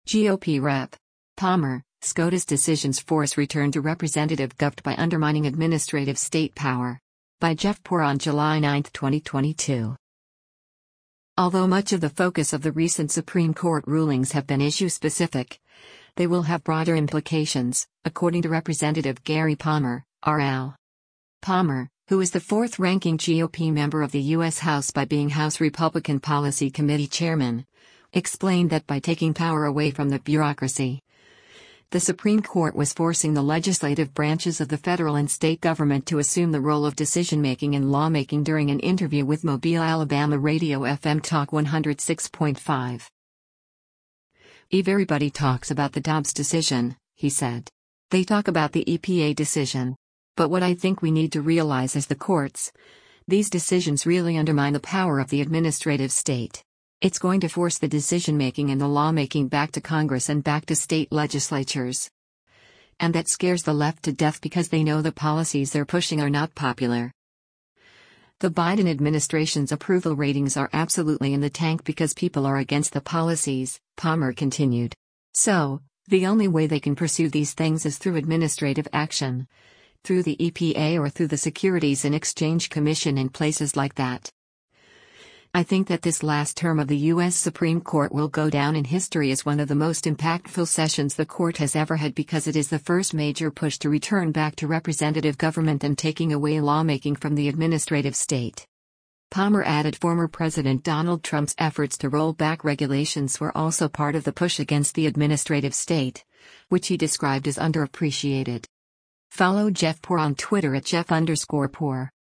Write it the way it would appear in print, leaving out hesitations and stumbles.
GOP Rep. Palmer, SCOTUS decisions force return to representative govt by undermining administrative state power. By Jeff Poore on July 9, 2022. Although much of the focus of the recent Supreme Court rulings have been issue-specific, they will have broader implications, according to Representative Gary Palmer, R.L. Palmer, who is the fourth-ranking GOP member of the U.S. House by being House Republican Policy Committee chairman, explained that by taking power away from the bureaucracy, the Supreme Court was forcing the legislative branches of the federal and state government to assume the role of decision-making and lawmaking during an interview with Mobile, Alabama Radio FM Talk 106.5. Everybody talks about the Dobbs decision, he said. They talk about the EPA decision. But what I think we need to realize is the courts. These decisions really undermine the power of the administrative state. It's going to force the decision-making and the lawmaking back to Congress and back to state legislatures. And that scares the left to death because they know the policies they're pushing are not popular. The Biden administration's approval ratings are absolutely in the tank because people are against the policies, Palmer continued. So, the only way they can pursue these things is through administrative action. Through the EPA or through the Securities and Exchange Commission and places like that. I think that this last term of the U.S. Supreme Court will go down in history as one of the most impactful sessions the court has ever had because it is the first major push to return back to representative government and taking away lawmaking from the administrative state. Palmer added former President Donald Trump's efforts to roll back regulations were also part of the push against the administrative state, which he described as underappreciated. Follow Jeff Poore on Twitter at Jeff_Poore.